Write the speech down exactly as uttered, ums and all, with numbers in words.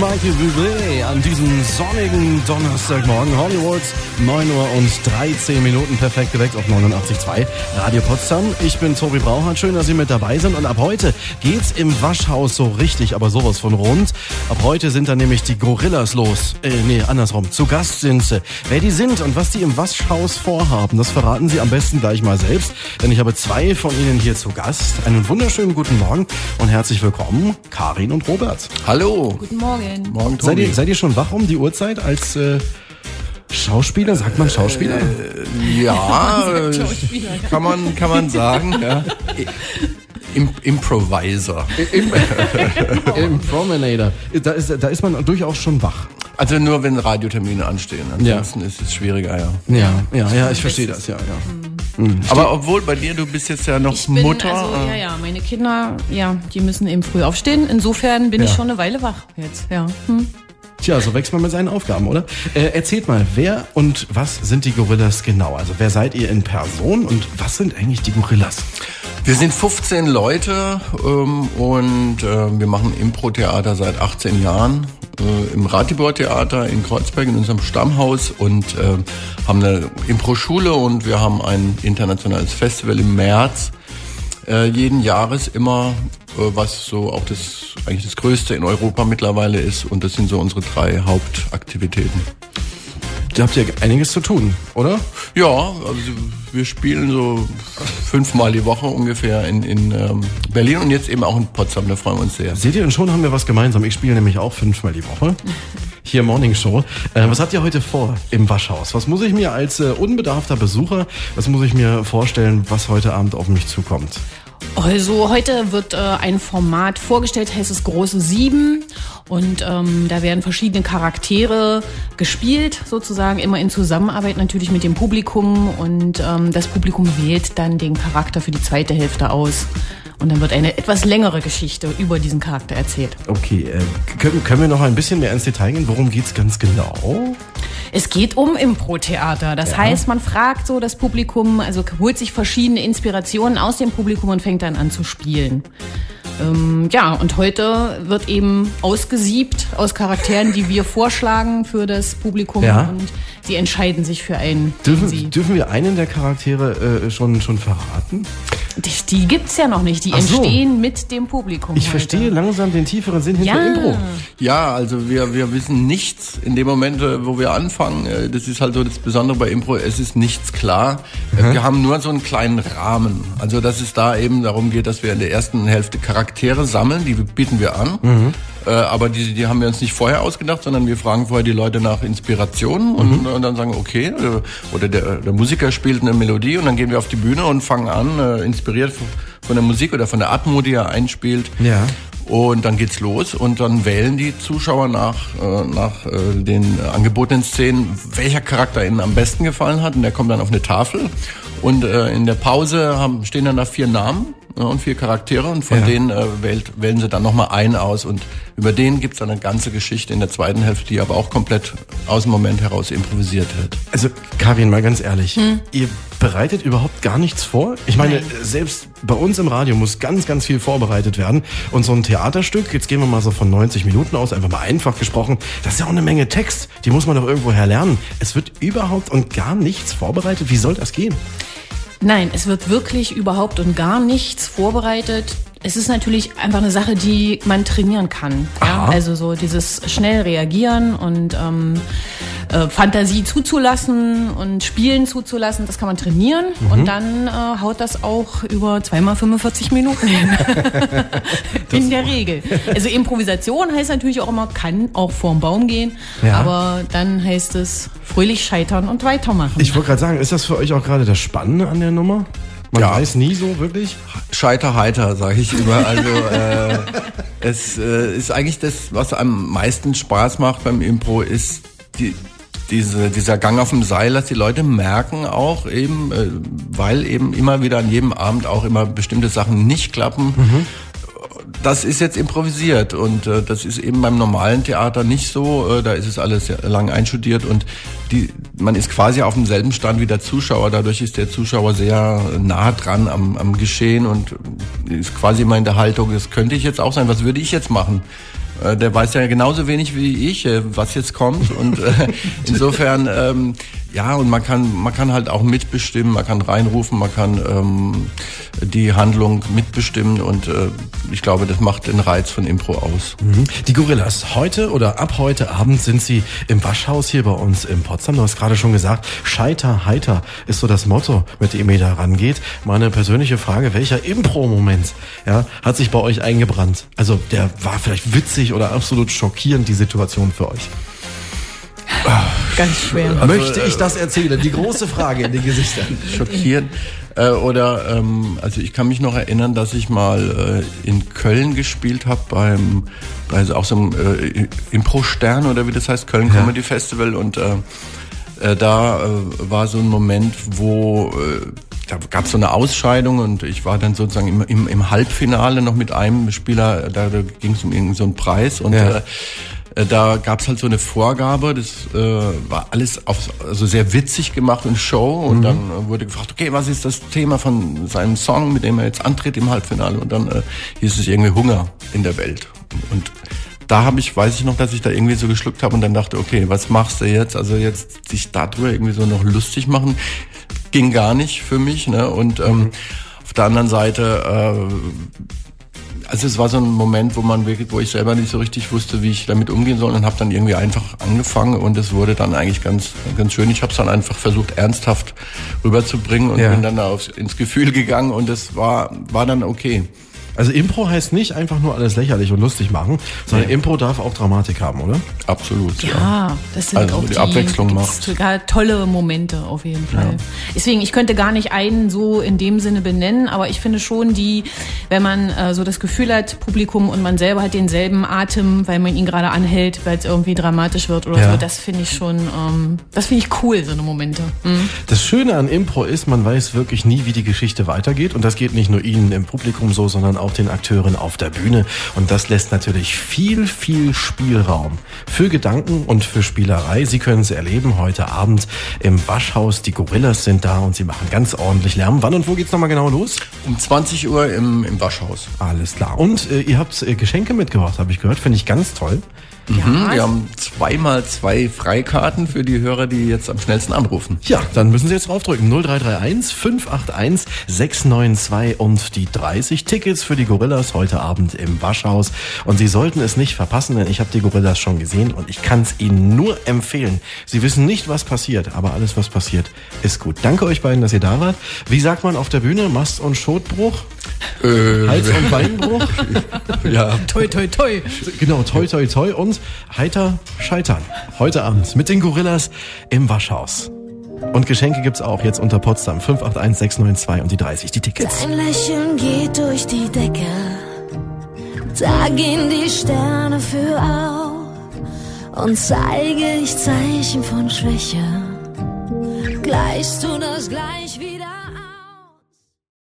Michael Bublé an diesem sonnigen Donnerstagmorgen. Hollywoods, neun Uhr und dreizehn Minuten, perfekt geweckt auf neunundachtzig Komma zwei Radio Potsdam. Ich bin Tobi Brauchert, schön, dass Sie mit dabei sind. Und ab heute geht's im Waschhaus so richtig, aber sowas von rund. Ab heute sind dann nämlich die Gorillas los. Äh, nee, andersrum. Zu Gast sind sie. Wer die sind und was die im Waschhaus vorhaben, das verraten Sie am besten gleich mal selbst. Denn ich habe zwei von Ihnen hier zu Gast. Einen wunderschönen guten Morgen und herzlich willkommen, Karin und Robert. Hallo. Guten Morgen. Morgen, Tobi. Seid ihr, seid ihr schon wach um die Uhrzeit als äh, Schauspieler? Sagt man Schauspieler? Äh, ja, man sagt Schauspieler. kann man kann man sagen. Ja. Im, Improviser. Im, Im Promenader. Da ist, da ist man durchaus schon wach. Also nur wenn Radiotermine anstehen. Ansonsten ja. ist es schwieriger, ja. Ja, ja, ja, ich verstehe das, ja, ja. Mhm. Aber obwohl bei dir, du bist jetzt ja noch ich bin, Mutter. Also, ja, ja, meine Kinder, ja, die müssen eben früh aufstehen. Insofern bin ja. ich schon eine Weile wach jetzt, ja. Hm. Tja, so wächst man mit seinen Aufgaben, oder? Äh, erzählt mal, wer und was sind die Gorillas genau? Also wer seid ihr in Person und was sind eigentlich die Gorillas? Wir sind fünfzehn Leute ähm, und äh, wir machen Impro-Theater seit achtzehn Jahren äh, im Ratibor-Theater in Kreuzberg in unserem Stammhaus und äh, haben eine Impro-Schule und wir haben ein internationales Festival im März äh, jeden Jahres immer, äh, was so auch das eigentlich das Größte in Europa mittlerweile ist und das sind so unsere drei Hauptaktivitäten. Da habt ihr einiges zu tun, oder? Ja, also wir spielen so fünfmal die Woche ungefähr in, in ähm, Berlin und jetzt eben auch in Potsdam, da freuen wir uns sehr. Seht ihr, und schon haben wir was gemeinsam. Ich spiele nämlich auch fünfmal die Woche. Hier Morning Show. Äh, was habt ihr heute vor im Waschhaus? Was muss ich mir als äh, unbedarfter Besucher, was muss ich mir vorstellen, was heute Abend auf mich zukommt? Also heute wird äh, ein Format vorgestellt, heißt es Große Sieben. Und ähm, da werden verschiedene Charaktere gespielt, sozusagen immer in Zusammenarbeit natürlich mit dem Publikum. Und ähm, das Publikum wählt dann den Charakter für die zweite Hälfte aus. Und dann wird eine etwas längere Geschichte über diesen Charakter erzählt. Okay, äh, können, können wir noch ein bisschen mehr ins Detail gehen? Worum geht's ganz genau? Es geht um Impro-Theater. Das ja. heißt, man fragt so das Publikum, also holt sich verschiedene Inspirationen aus dem Publikum und fängt dann an zu spielen. Ähm, ja, und heute wird eben ausgesiebt aus Charakteren, die wir vorschlagen für das Publikum. Ja. Und sie entscheiden sich für einen. Dürfen, sie dürfen wir einen der Charaktere äh, schon, schon verraten? Die, die gibt's ja noch nicht. Die Ach so. entstehen mit dem Publikum. Ich heute. verstehe langsam den tieferen Sinn hinter Ja. Impro. Ja, also wir, wir wissen nichts in dem Moment, wo wir anfangen. Das ist halt so das Besondere bei Impro, es ist nichts klar. Mhm. Wir haben nur so einen kleinen Rahmen. Also dass es da eben darum geht, dass wir in der ersten Hälfte Charaktere sammeln, die bieten wir an. Mhm. Äh, aber die, die haben wir uns nicht vorher ausgedacht, sondern wir fragen vorher die Leute nach Inspiration und, mhm. und dann sagen, okay, oder der, der Musiker spielt eine Melodie und dann gehen wir auf die Bühne und fangen an, äh, inspiriert von der Musik oder von der Atmo, die er einspielt. Ja. Und dann geht's los und dann wählen die Zuschauer nach, äh, nach äh, den angebotenen Szenen, welcher Charakter ihnen am besten gefallen hat. Und der kommt dann auf eine Tafel. Und äh, in der Pause haben, stehen dann da vier Namen äh, und vier Charaktere. Und von ja. denen äh, wählt, wählen sie dann nochmal einen aus. Und über den gibt's dann eine ganze Geschichte in der zweiten Hälfte, die aber auch komplett aus dem Moment heraus improvisiert wird. Also Karin, mal ganz ehrlich, hm? ihr bereitet überhaupt gar nichts vor? Ich meine, Nein. selbst bei uns im Radio muss ganz, ganz viel vorbereitet werden. Und so ein Theaterstück, jetzt gehen wir mal so von neunzig Minuten aus, einfach mal einfach gesprochen, das ist ja auch eine Menge Text, die muss man doch irgendwoher lernen. Es wird überhaupt und gar nichts vorbereitet. Wie soll das gehen? Nein, es wird wirklich überhaupt und gar nichts vorbereitet. Es ist natürlich einfach eine Sache, die man trainieren kann. Ja? Also so dieses schnell reagieren und ähm, äh, Fantasie zuzulassen und Spielen zuzulassen, das kann man trainieren. Mhm. Und dann äh, haut das auch über zweimal fünfundvierzig Minuten hin. In der Regel. Also Improvisation heißt natürlich auch immer, kann auch vorm Baum gehen. Ja. Aber dann heißt es fröhlich scheitern und weitermachen. Ich wollte gerade sagen, ist das für euch auch gerade das Spannende an der Nummer? Man ja. weiß nie so wirklich. Scheiter heiter, sage ich immer. Also äh, es äh, ist eigentlich das, was am meisten Spaß macht beim Impro, ist die, diese, dieser Gang auf dem Seil, dass die Leute merken auch eben, äh, weil eben immer wieder an jedem Abend auch immer bestimmte Sachen nicht klappen. Mhm. Das ist jetzt improvisiert und äh, das ist eben beim normalen Theater nicht so. Äh, da ist es alles lang einstudiert und die, man ist quasi auf demselben Stand wie der Zuschauer. Dadurch ist der Zuschauer sehr nah dran am, am Geschehen und ist quasi immer in der Haltung, das könnte ich jetzt auch sein, was würde ich jetzt machen? Äh, der weiß ja genauso wenig wie ich, äh, was jetzt kommt. Und äh, insofern, ähm, ja, und man kann, man kann halt auch mitbestimmen, man kann reinrufen, man kann ähm, die Handlung mitbestimmen und äh, ich glaube, das macht den Reiz von Impro aus. Mhm. Die Gorillas, heute oder ab heute Abend sind sie im Waschhaus hier bei uns in Potsdam. Du hast gerade schon gesagt, Scheiter heiter ist so das Motto, mit dem ihr da rangeht. Meine persönliche Frage, welcher Impro-Moment ja, hat sich bei euch eingebrannt? Also der war vielleicht witzig oder absolut schockierend, die Situation für euch. Ganz schwer. Also, möchte ich das erzählen? Die große Frage in den Gesichtern. Schockiert. Äh, oder, ähm, also ich kann mich noch erinnern, dass ich mal äh, in Köln gespielt habe beim, bei auch so einem äh, Impro-Stern oder wie das heißt, Köln ja. Comedy Festival und äh, äh, da äh, war so ein Moment, wo äh, da gab es so eine Ausscheidung und ich war dann sozusagen im, im, im Halbfinale noch mit einem Spieler, da, da ging es um irgendeinen so einen Preis und ja. äh, Da gab's halt so eine Vorgabe, das äh, war alles auf, also sehr witzig gemacht und Show und mhm. dann äh, wurde gefragt, okay, was ist das Thema von seinem Song, mit dem er jetzt antritt im Halbfinale und dann äh, hieß es irgendwie Hunger in der Welt und da habe ich, weiß ich noch, dass ich da irgendwie so geschluckt habe und dann dachte, okay, was machst du jetzt? Also jetzt sich darüber irgendwie so noch lustig machen, ging gar nicht für mich, ne? Und ähm, mhm. auf der anderen Seite äh, also es war so ein Moment, wo man wirklich, wo ich selber nicht so richtig wusste, wie ich damit umgehen soll und habe dann irgendwie einfach angefangen und es wurde dann eigentlich ganz ganz schön. Ich habe es dann einfach versucht ernsthaft rüberzubringen und ja. bin dann aufs, ins Gefühl gegangen und es war war dann okay. Also Impro heißt nicht einfach nur alles lächerlich und lustig machen, sondern ja. Impro darf auch Dramatik haben, oder? Absolut, ja. ja. Das sind also auch die, die Abwechslung macht. Total tolle Momente auf jeden Fall. Ja. Deswegen, ich könnte gar nicht einen so in dem Sinne benennen, aber ich finde schon die, wenn man äh, so das Gefühl hat, Publikum und man selber hat denselben Atem, weil man ihn gerade anhält, weil es irgendwie dramatisch wird oder ja. so, das finde ich schon, ähm, das finde ich cool, so eine Momente. Mhm. Das Schöne an Impro ist, man weiß wirklich nie, wie die Geschichte weitergeht und das geht nicht nur Ihnen im Publikum so, sondern auch den Akteuren auf der Bühne und das lässt natürlich viel, viel Spielraum für Gedanken und für Spielerei. Sie können es erleben heute Abend im Waschhaus. Die Gorillas sind da und sie machen ganz ordentlich Lärm. Wann und wo geht's nochmal genau los? Um zwanzig Uhr im, im Waschhaus. Alles klar. Und äh, ihr habt äh, Geschenke mitgebracht, habe ich gehört. Finde ich ganz toll. Ja. Mhm, wir haben zweimal zwei Freikarten für die Hörer, die jetzt am schnellsten anrufen. Ja, dann müssen Sie jetzt draufdrücken. null drei drei eins fünf acht eins sechs neun zwei und die dreißig Tickets für die Gorillas heute Abend im Waschhaus. Und Sie sollten es nicht verpassen, denn ich habe die Gorillas schon gesehen und ich kann es Ihnen nur empfehlen. Sie wissen nicht, was passiert, aber alles, was passiert, ist gut. Danke euch beiden, dass ihr da wart. Wie sagt man auf der Bühne? Mast- und Schotbruch? Äh, Hals- und Beinbruch? Ja. Toi, toi, toi. Genau, toi, toi, toi und heiter scheitern. Heute Abend mit den Gorillas im Waschhaus. Und Geschenke gibt's auch jetzt unter Potsdam. fünf acht eins sechs neun zwei und die dreißig, die Tickets. Dein Lächeln geht durch die Decke. Da gehen die Sterne für auf. Und zeige ich Zeichen von Schwäche. Gleichst du das gleich wie